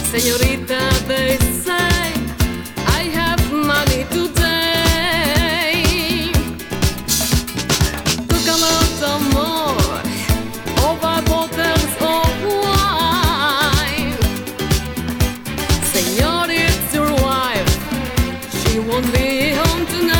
Señorita, they say I have money today. Took a lot of more over bottles of wine. Senor, it's your wife. She won't be home tonight.